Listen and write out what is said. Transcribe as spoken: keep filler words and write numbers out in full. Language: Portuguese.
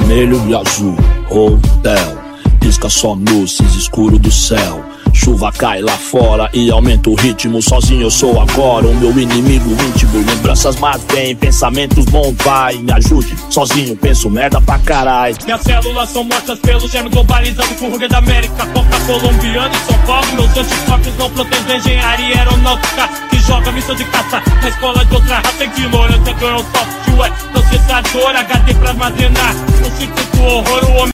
vermelho e azul. Hotel, pisca só luzes, escuro do céu. Chuva cai lá fora e aumenta o ritmo. Sozinho eu sou agora o meu inimigo íntimo. Lembranças mas vem, pensamentos bons vai. Me ajude, sozinho penso merda pra caralho. Minhas células são mortas pelo germe globalizado com ruga da América. Coca colombiana e São Paulo. Meus anticorpos não protegem engenharia aeronáutica que joga missão de caça na escola de outra raça. Ignorância ganhou software, processador, H D pra armazenar. No circuito do horror o homem